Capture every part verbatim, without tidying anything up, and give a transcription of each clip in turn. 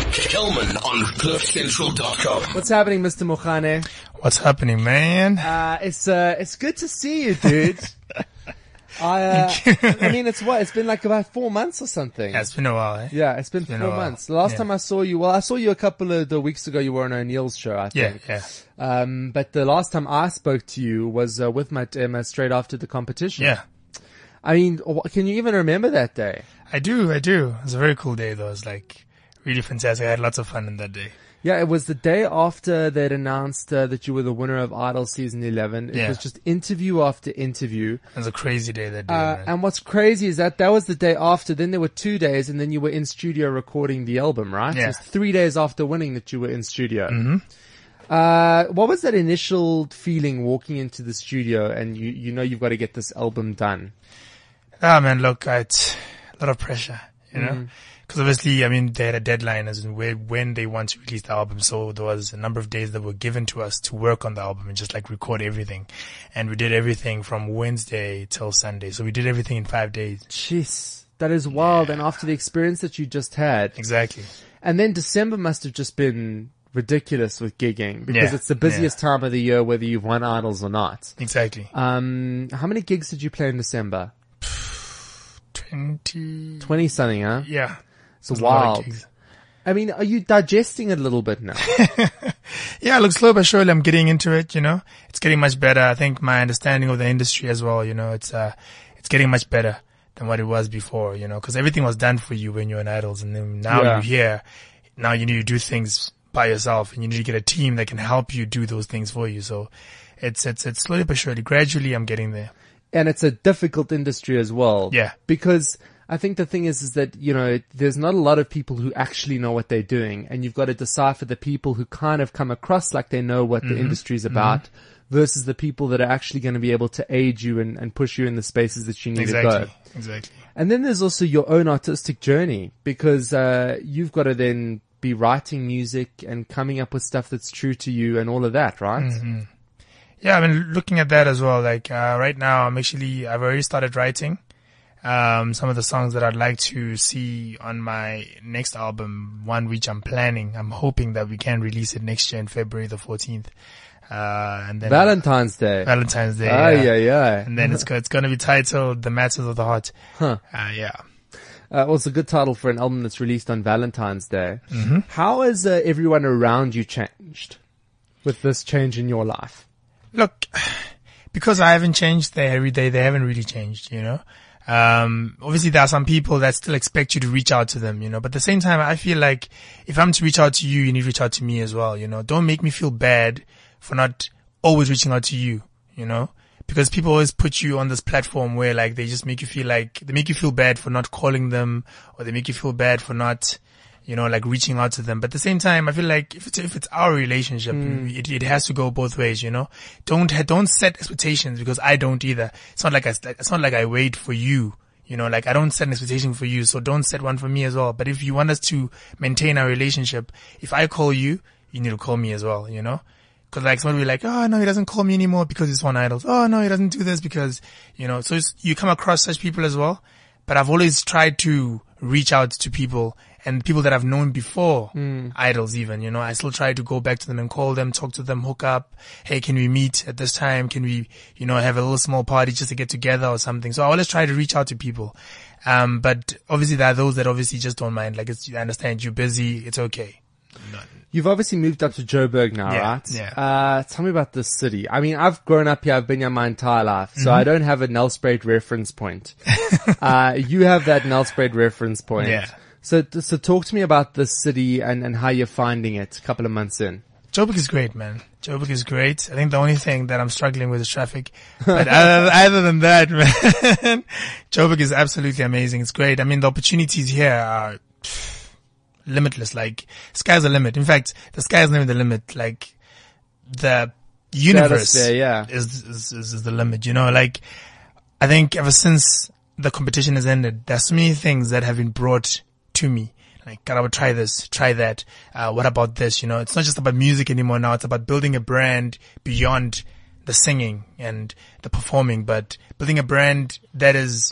Kelman on cliff central dot com. What's happening, Mister Mokhane? What's happening, man? Uh, it's, uh, it's good to see you, dude. I, uh, I mean, it's what? It's been like about four months or something. Yeah, it's been a while, eh? Yeah, it's been, it's been four months. The last yeah. time I saw you, well, I saw you a couple of the weeks ago. You were on O'Neill's show, I think. Yeah, yeah. Um, but the last time I spoke to you was uh, with Matt Emma straight after the competition. Yeah. I mean, can you even remember that day? I do, I do. It was a very cool day, though. It was like really fantastic. I had lots of fun in that day. Yeah, it was the day after they'd announced uh, that you were the winner of Idol Season eleven. It yeah. was just interview after interview. It was a crazy day that day. Uh, and what's crazy is that that was the day after. Then there were two days, and then you were in studio recording the album, right? Yeah. So it's three days after winning that you were in studio. Mm-hmm. Uh, what was that initial feeling walking into the studio and you, you know you've got to get this album done? Ah, man, look, it's a lot of pressure, you know? Mm. Because obviously, I mean, they had a deadline as in where, when they want to release the album. So there was a number of days that were given to us to work on the album and just like record everything. And we did everything from Wednesday till Sunday. So we did everything in five days. Jeez, that is wild. Yeah. And after the experience that you just had. Exactly. And then December must have just been ridiculous with gigging because yeah. it's the busiest yeah. time of the year whether you've won Idols or not. Exactly. Um, how many gigs did you play in December? twenty. twenty something, huh? Yeah. It's wild. I mean, are you digesting it a little bit now? Yeah, look, slow but surely I'm getting into it, you know. It's getting much better. I think my understanding of the industry as well, you know, it's, uh, it's getting much better than what it was before, you know, cause everything was done for you when you're in Idols and then now yeah. you're here. Now you need to do things by yourself and you need to get a team that can help you do those things for you. So it's, it's, it's slowly but surely, gradually I'm getting there. And it's a difficult industry as well. Yeah. Because I think the thing is, is that, you know, there's not a lot of people who actually know what they're doing. And you've got to decipher the people who kind of come across like they know what mm-hmm. the industry is about mm-hmm. versus the people that are actually going to be able to aid you and, and push you in the spaces that you need exactly. to go. Exactly. And then there's also your own artistic journey because, uh, you've got to then be writing music and coming up with stuff that's true to you and all of that, right? Mm-hmm. Yeah, I mean, looking at that as well, like, uh, right now I'm actually, I've already started writing, um, some of the songs that I'd like to see on my next album, one which I'm planning. I'm hoping that we can release it next year in February the fourteenth. Uh, and then Valentine's Day. Valentine's Day. Oh, yeah, yeah, yeah. And then it's, it's going to be titled The Matters of the Heart. Huh. Uh, yeah. Uh, well, it's a good title for an album that's released on Valentine's Day. Mm-hmm. How has uh, everyone around you changed with this change in your life? Look, because I haven't changed, they every day, they haven't really changed, you know. Um, obviously there are some people that still expect you to reach out to them, you know, but at the same time, I feel like if I'm to reach out to you, you need to reach out to me as well, you know. Don't make me feel bad for not always reaching out to you, you know, because people always put you on this platform where like they just make you feel like, they make you feel bad for not calling them or they make you feel bad for not, you know, like reaching out to them. But at the same time, I feel like if it's, if it's our relationship, mm. it, it has to go both ways, you know. Don't, don't set expectations because I don't either. It's not like I, it's not like I wait for you, you know, like I don't set an expectation for you. So don't set one for me as well. But if you want us to maintain our relationship, if I call you, you need to call me as well, you know. Cause like somebody will be like, oh no, he doesn't call me anymore because he's on Idols. Oh no, he doesn't do this because, you know, so it's, you come across such people as well. But I've always tried to reach out to people and people that I've known before mm. Idols even, you know, I still try to go back to them and call them, talk to them, hook up. Hey, can we meet at this time? Can we, you know, have a little small party just to get together or something? So I always try to reach out to people. Um, but obviously there are those that obviously just don't mind. Like it's, I understand you're busy. It's okay. No. You've obviously moved up to Joburg now, yeah, right? Yeah. Uh, tell me about this city. I mean, I've grown up here. I've been here my entire life, so mm-hmm. I don't have a Nelspruit reference point. uh, you have that Nelspruit reference point. Yeah. So, so talk to me about this city and, and how you're finding it a couple of months in. Joburg is great, man. Joburg is great. I think the only thing that I'm struggling with is traffic. But other, other than that, man, Joburg is absolutely amazing. It's great. I mean, the opportunities here are pff, limitless. Like, sky's the limit. In fact, the sky's not even the limit. Like, the universe there, yeah. is, is, is the limit, you know? Like, I think ever since the competition has ended, there's so many things that have been brought to me. Like, God, I would try this, try that. Uh, what about this? You know, it's not just about music anymore now. It's about building a brand beyond the singing and the performing, but building a brand that is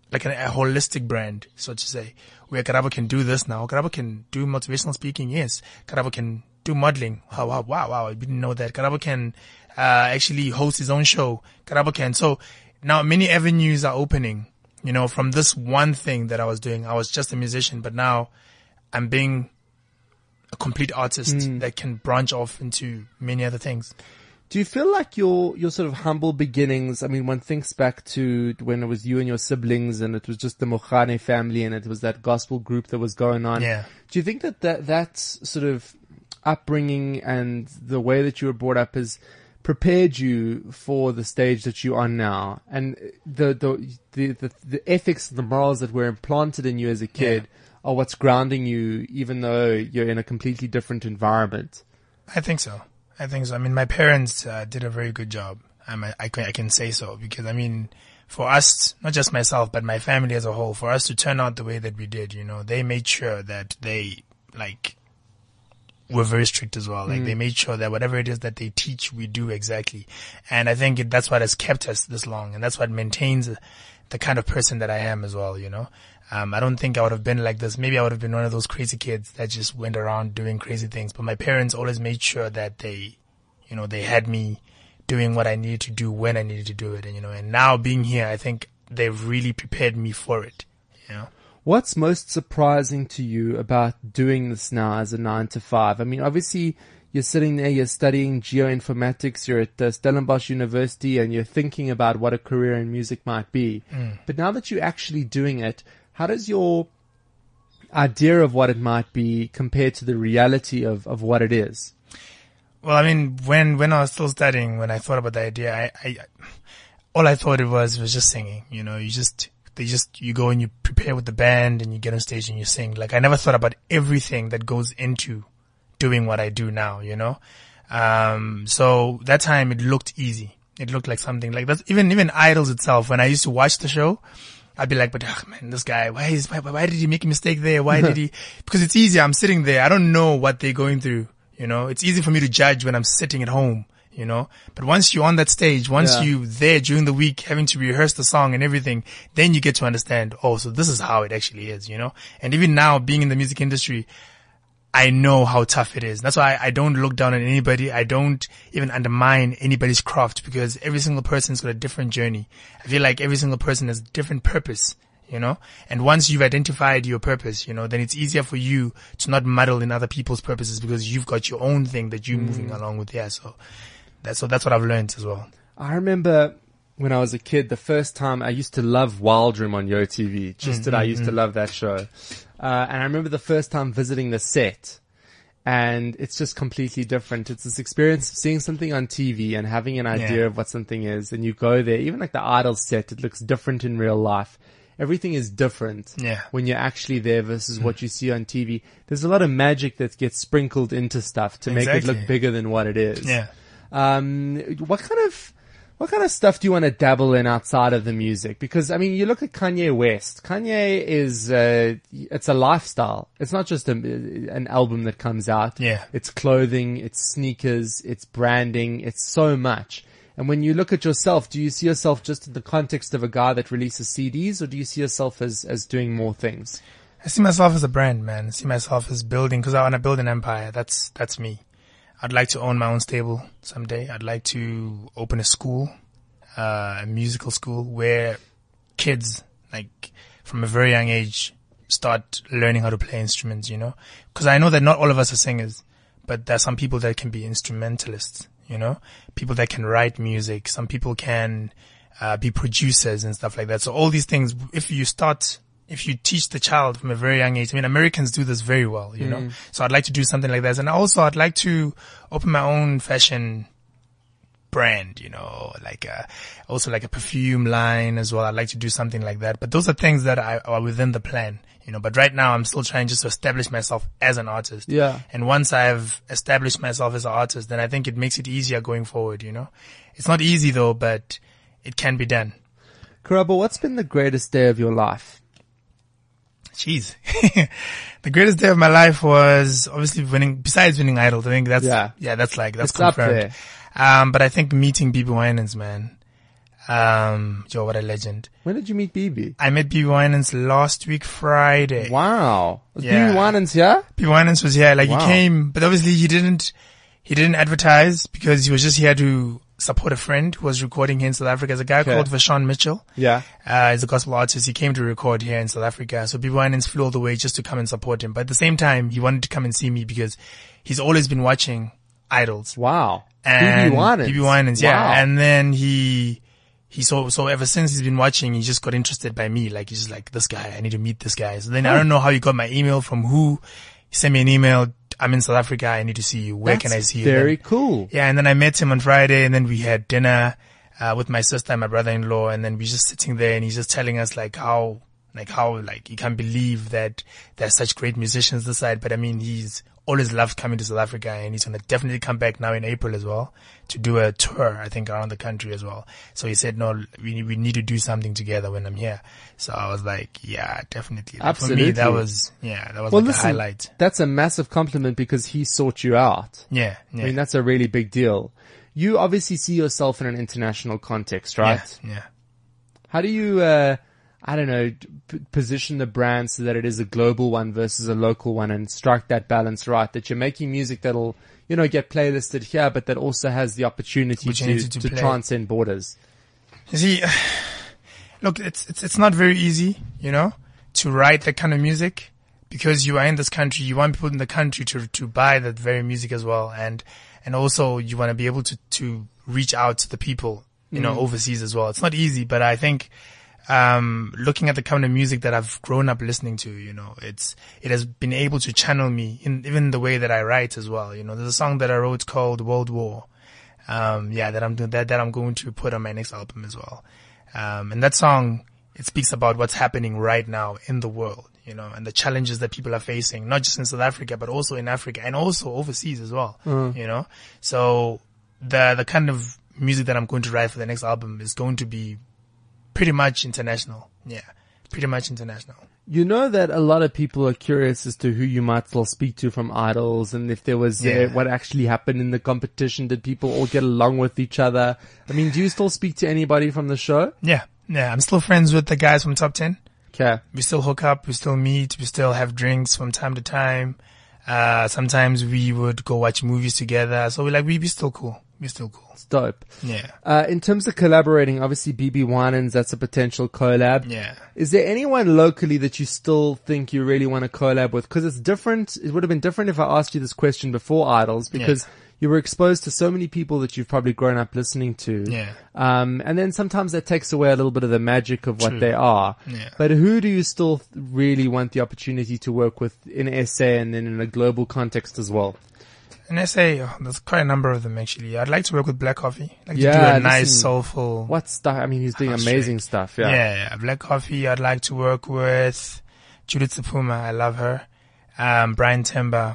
like a, a holistic brand, so to say, where Karabo can do this now. Karabo can do motivational speaking. Yes. Karabo can do modeling. Wow, wow, wow, wow. I didn't know that. Karabo can, uh, actually host his own show. Karabo can. So now many avenues are opening, you know, from this one thing that I was doing. I was just a musician, but now I'm being a complete artist mm. that can branch off into many other things. Do you feel like your, your sort of humble beginnings, I mean, one thinks back to when it was you and your siblings and it was just the Mokhane family and it was that gospel group that was going on. Yeah. Do you think that that, that sort of upbringing and the way that you were brought up has prepared you for the stage that you are now? And the, the, the, the, the ethics and the morals that were implanted in you as a kid yeah. are what's grounding you even though you're in a completely different environment? I think so. I think so. I mean, my parents uh, did a very good job. Um, I, I, can, I can say so because, I mean, for us, not just myself, but my family as a whole, for us to turn out the way that we did, you know, they made sure that they, like, were very strict as well. Like, mm. they made sure that whatever it is that they teach, we do exactly. And I think it, that's what has kept us this long. And that's what maintains the kind of person that I am as well, you know. Um, I don't think I would have been like this. Maybe I would have been one of those crazy kids that just went around doing crazy things. But my parents always made sure that they, you know, they had me doing what I needed to do when I needed to do it. And, you know, and now being here, I think they've really prepared me for it, you know. What's most surprising to you about doing this now as a nine to five? I mean, obviously you're sitting there, you're studying geoinformatics, you're at uh, Stellenbosch University and you're thinking about what a career in music might be. Mm. But now that you're actually doing it, how does your idea of what it might be compare to the reality of, of what it is? Well, I mean, when, when I was still studying, when I thought about the idea, I, I, all I thought it was, was just singing. You know, you just, they just, you go and you prepare with the band and you get on stage and you sing. Like, I never thought about everything that goes into doing what I do now, you know? Um, so that time it looked easy. It looked like something like that's even, even Idols itself. When I used to watch the show, I'd be like, but ugh, man, this guy, why is, why, why did he make a mistake there? Why did he? Because it's easy. I'm sitting there. I don't know what they're going through. You know, it's easy for me to judge when I'm sitting at home, you know, but once you're on that stage, once yeah. you there during the week having to rehearse the song and everything, then you get to understand, oh, so this is how it actually is, you know, and even now being in the music industry, I know how tough it is. That's why I, I don't look down on anybody. I don't even undermine anybody's craft because every single person's got a different journey. I feel like every single person has a different purpose, you know, and once you've identified your purpose, you know, then it's easier for you to not muddle in other people's purposes because you've got your own thing that you're mm. moving along with. Yeah. So that's, so that's what I've learned as well. I remember when I was a kid, the first time I used to love Wild Room on Yo T V. Just mm-hmm. that I used to love that show. Uh, and I remember the first time visiting the set and it's just completely different. It's this experience of seeing something on T V and having an idea yeah. of what something is and you go there, even like the Idols set, it looks different in real life. Everything is different yeah. when you're actually there versus mm. what you see on T V. There's a lot of magic that gets sprinkled into stuff to exactly. make it look bigger than what it is. Yeah. Um, what kind of, what kind of stuff do you want to dabble in outside of the music? Because, I mean, you look at Kanye West. Kanye is, uh, it's a lifestyle. It's not just a, an album that comes out. Yeah. It's clothing, it's sneakers, it's branding, it's so much. And when you look at yourself, do you see yourself just in the context of a guy that releases C Ds or do you see yourself as, as doing more things? I see myself as a brand, man. I see myself as building, cause I want to build an empire. That's, that's me. I'd like to own my own stable someday. I'd like to open a school, uh, a musical school where kids, like, from a very young age start learning how to play instruments, you know? Cause I know that not all of us are singers, but there are some people that can be instrumentalists, you know? People that can write music. Some people can, uh, be producers and stuff like that. So all these things, if you start, if you teach the child from a very young age, I mean, Americans do this very well, you mm. know? So I'd like to do something like that. And also I'd like to open my own fashion brand, you know, like a, also like a perfume line as well. I'd like to do something like that. But those are things that I, are within the plan, you know, but right now I'm still trying just to establish myself as an artist. Yeah. And once I've established myself as an artist, then I think it makes it easier going forward, you know? It's not easy though, but it can be done. Karabo, what's been the greatest day of your life? Jeez. The greatest day of my life was obviously winning, besides winning Idols. I think that's, yeah, yeah that's like, that's it's confirmed. Up there. Um, but I think meeting B B Winans, man. Um, yo, what a legend. When did you meet B B? I met B B Winans last week Friday. Wow. Yeah. B B Winans here? B B Winans was here. Like Wow. he came, but obviously he didn't, he didn't advertise because he was just here to support a friend who was recording here in South Africa. There's a guy Okay. called Vashawn Mitchell. Yeah. Uh, he's a gospel artist. He came to record here in South Africa. So B B Winans flew all the way just to come and support him. But at the same time, he wanted to come and see me because he's always been watching Idols. Wow. And B B Winans. B B Winans, yeah. Wow. And then he, he saw, so ever since he's been watching, he just got interested by me. Like, he's just like, this guy, I need to meet this guy. So then I don't know how he got my email, from who. He sent me an email. I'm in South Africa. I need to see you. Where That's can I see you? very Then- cool. Yeah. And then I met him on Friday, and then we had dinner, uh, with my sister and my brother-in-law. And then we just sitting there, and he's just telling us like how, like how, like, he can't believe that there's such great musicians this side. But I mean, he's always loved coming to South Africa, and he's going to definitely come back now in April as well to do a tour, I think, around the country as well. So he said, no, we, we need to do something together when I'm here. So I was like, yeah, definitely. Like, Absolutely. For me, that was, yeah, that was Well, like listen, a highlight. that's a massive compliment because he sought you out. Yeah. Yeah. I mean, that's a really big deal. You obviously see yourself in an international context, right? Yeah. Yeah. How do you, uh, I don't know, p- position the brand so that it is a global one versus a local one and strike that balance right, that you're making music that'll, you know, get playlisted here, but that also has the opportunity, Opportunity to, to to play. transcend borders? You see, look, it's, it's, it's not very easy, you know, to write that kind of music because you are in this country. You want people in the country to, to buy that very music as well. And, and also you want to be able to, to reach out to the people, you know, overseas as well. It's not easy, but I think, um, looking at the kind of music that I've grown up listening to, you know, it's, it has been able to channel me in even the way that I write as well. You know, there's a song that I wrote called World War. Um, yeah, that I'm doing, that, that I'm going to put on my next album as well. Um, and that song, it speaks about what's happening right now in the world, you know, and the challenges that people are facing, not just in South Africa, but also in Africa and also overseas as well, you know. So the, the kind of music that I'm going to write for the next album is going to be pretty much international. Yeah. Pretty much international. You know that a lot of people are curious as to who you might still speak to from Idols and if there was Yeah. uh, what actually happened in the competition. Did people all get along with each other? I mean, do you still speak to anybody from the show? Yeah. Yeah. I'm still friends with the guys from Top ten. Okay. We still hook up. We still meet. We still have drinks from time to time. Uh, sometimes we would go watch movies together. So we like, we be still cool. We're still cool. It's dope. Yeah. Uh, in terms of collaborating, obviously B B Winans, that's a potential collab. Yeah. Is there anyone locally that you still think you really want to collab with? Because it's different. It would have been different if I asked you this question before Idols, because Yeah. you were exposed to so many people that you've probably grown up listening to. Yeah. Um, and then sometimes that takes away a little bit of the magic of what True. they are. Yeah. But who do you still really want the opportunity to work with in S A and then in a global context as well? In S A, oh, there's quite a number of them actually. I'd like to work with Black Coffee. I'd like Yeah, to do a listen, nice, soulful. What stuff? I mean, he's doing House amazing track. stuff. Yeah. Yeah. yeah, Black Coffee. I'd like to work with Judith Sapuma. I love her. Um, Brian Timber.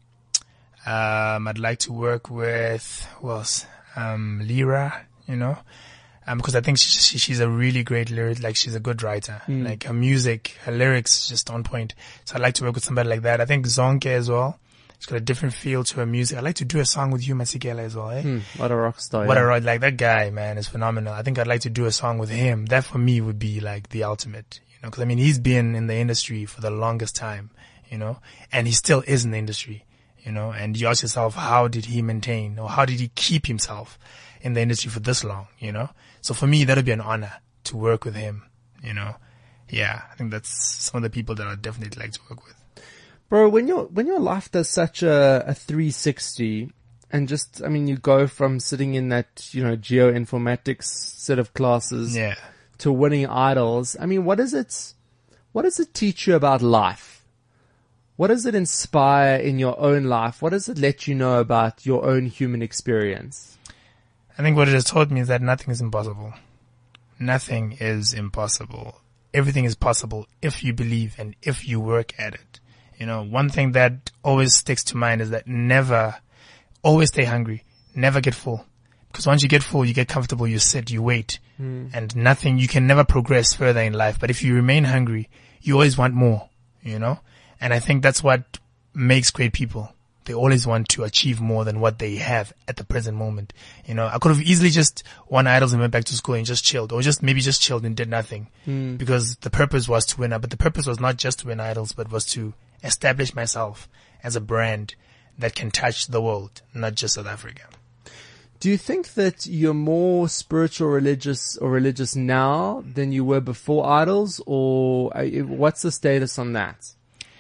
Um, I'd like to work with, who else? Um, Lyra, you know, um, because I think she, she, she's a really great lyric, like she's a good writer. Mm. Like her music, her lyrics just on point. So I'd like to work with somebody like that. I think Zonke as well. She's got a different feel to her music. I'd like to do a song with Hugh Masekela as well, eh? Hmm, what a rock star. What yeah. a ride, like that guy, man, is phenomenal. I think I'd like to do a song with him. That for me would be like the ultimate, you know, cause I mean, he's been in the industry for the longest time, you know, and he still is in the industry, you know, and you ask yourself, how did he maintain or how did he keep himself in the industry for this long, you know? So for me, that would be an honor to work with him, you know? Yeah, I think that's some of the people that I'd definitely like to work with. Bro, when your when your life does such a, a three sixty and just, I mean, you go from sitting in that, you know, geoinformatics set of classes Yeah. to winning Idols, I mean, what does it, what does it teach you about life? What does it inspire in your own life? What does it let you know about your own human experience? I think what it has taught me is that nothing is impossible. Nothing is impossible. Everything is possible if you believe and if you work at it. You know, one thing that always sticks to mind is that never, always stay hungry. Never get full. Because once you get full, you get comfortable, you sit, you wait. Mm. And nothing, you can never progress further in life. But if you remain hungry, you always want more, you know? And I think that's what makes great people. They always want to achieve more than what they have at the present moment. You know, I could have easily just won idols and went back to school and just chilled, or just maybe just chilled and did nothing, mm. because the purpose was to win. But the purpose was not just to win idols, but was to establish myself as a brand that can touch the world, not just South Africa. Do you think that you're more spiritual, religious, or religious now than you were before idols, or what's the status on that?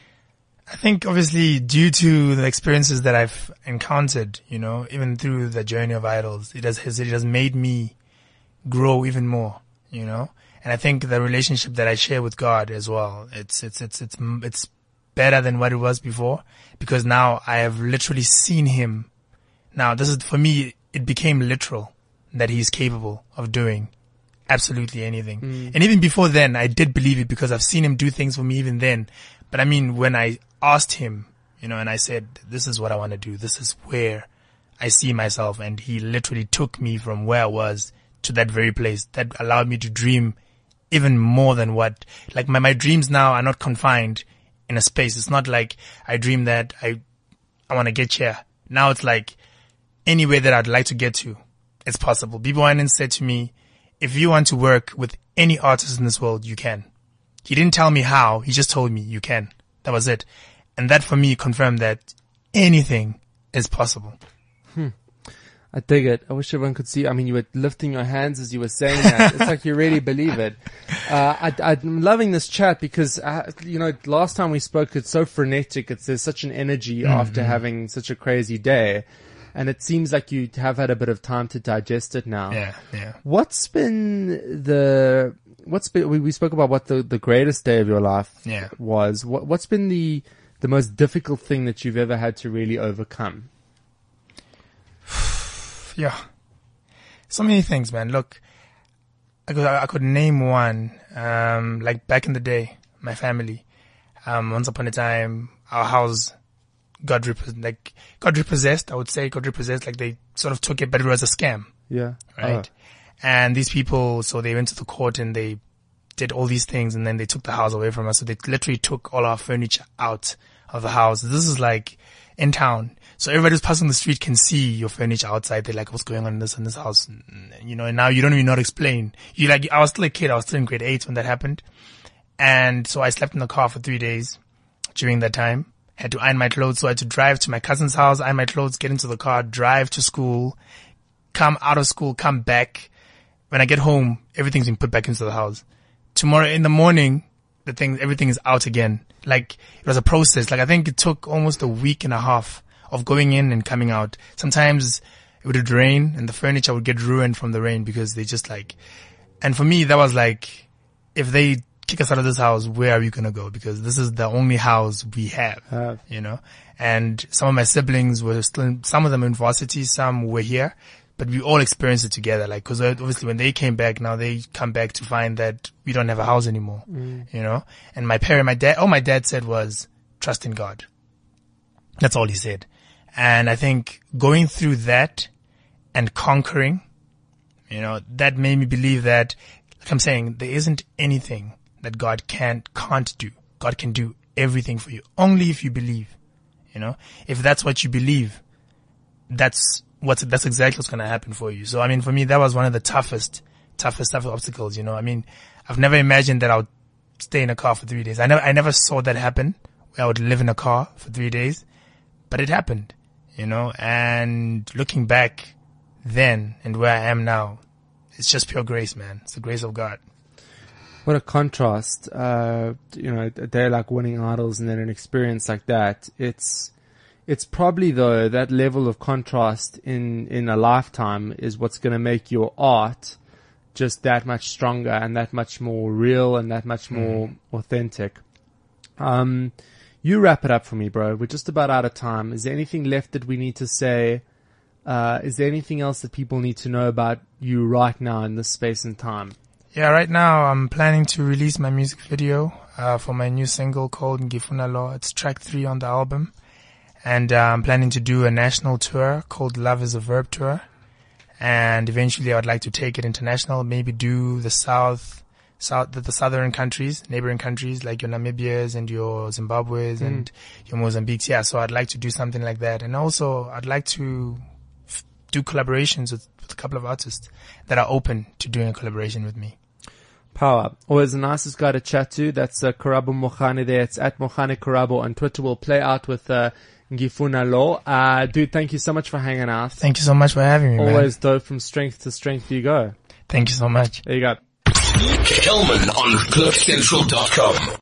I think obviously due to the experiences that I've encountered, you know, even through the journey of idols, it has, it has made me grow even more, you know, and I think the relationship that I share with God as well, it's, it's, it's, it's, it's better than what it was before, because now I have literally seen him. Now this is, for me, it became literal that he's capable of doing absolutely anything. Mm. And even before then, I did believe it because I've seen him do things for me even then. But I mean, when I asked him, you know, and I said, this is what I want to do. This is where I see myself. And he literally took me from where I was to that very place that allowed me to dream even more than what, like my, my dreams now are not confined in a space. It's not like I dream that I, I want to get here. Now it's like anywhere that I'd like to get to, it's possible. People went and said to me, if you want to work with any artist in this world, you can. He didn't tell me how. He just told me you can. That was it. And that for me confirmed that anything is possible. Hmm. I dig it. I wish everyone could see. I mean, you were lifting your hands as you were saying that. It's like you really believe it. Uh, I, I'm loving this chat because, uh, you know, last time we spoke, it's so frenetic. It's, there's such an energy mm-hmm. after having such a crazy day. And it seems like you have had a bit of time to digest it now. Yeah, yeah. What's been the, what's been, we, we spoke about what the, the greatest day of your life yeah. was. What, what's been the, the most difficult thing that you've ever had to really overcome? Yeah. So many things, man. Look, I could, I could name one. Um, like back in the day, my family, um, once upon a time, our house got rep- like, got repossessed, I would say, got repossessed, like they sort of took it, but it was a scam. Yeah. Right. Oh. And these people, so they went to the court and they did all these things and then they took the house away from us. So they literally took all our furniture out of the house. This is like in town. So everybody who's passing the street can see your furniture outside. They're like, what's going on in this, in this house? You know, and now you don't even know how to explain. You like, I was still a kid. I was still in grade eight when that happened. And so I slept in the car for three days during that time. Had to iron my clothes, so I had to drive to my cousin's house, iron my clothes, get into the car, drive to school, come out of school, come back. When I get home, everything's been put back into the house. Tomorrow in the morning, the thing, everything is out again. Like, it was a process. Like, I think it took almost a week and a half of going in and coming out. Sometimes it would rain and the furniture would get ruined from the rain because they just like, and for me, that was like, if they kick us out of this house, where are we going to go? Because this is the only house we have, uh, you know, and some of my siblings were still, in, some of them in varsity, some were here, but we all experienced it together. Like, cause obviously when they came back, now they come back to find that we don't have a house anymore, mm. you know, and my parent, my dad, all my dad said was trust in God. That's all he said. And I think going through that and conquering, you know, that made me believe that, like I'm saying, there isn't anything that God can't, can't do. God can do everything for you. Only if you believe, you know, if that's what you believe, that's what's, that's exactly what's going to happen for you. So, I mean, for me, that was one of the toughest, toughest, toughest obstacles, you know. I mean, I've never imagined that I would stay in a car for three days. I never, I never saw that happen where I would live in a car for three days, but it happened, you know, and looking back then and where I am now, it's just pure grace, man. It's the grace of God. What a contrast, uh, you know, a day like winning idols and then an experience like that. It's, it's probably though that level of contrast in, in a lifetime is what's going to make your art just that much stronger and that much more real and that much more mm. authentic. Um, you wrap it up for me, bro. We're just about out of time. Is there anything left that we need to say? Uh, is there anything else that people need to know about you right now in this space and time? Yeah, right now I'm planning to release my music video uh for my new single called Ngifuna Law. It's track three on the album. And uh, I'm planning to do a national tour called Love is a Verb Tour. And eventually I would like to take it international, maybe do the South, south, the, the southern countries, neighboring countries like your Namibias and your Zimbabwe's mm. and your Mozambiques. Yeah. So I'd like to do something like that. And also I'd like to f- do collaborations with, with a couple of artists that are open to doing a collaboration with me. Power. Always the nicest guy to chat to. That's uh, Karabo Mokhane there. It's at Mokhane Karabo on Twitter. We'll play out with uh, Ngifuna Law. Uh, dude, thank you so much for hanging out. Thank you so much for having me, Always man. dope. From strength to strength you go. Thank you so much. There you go. Kelman on cliff central dot com.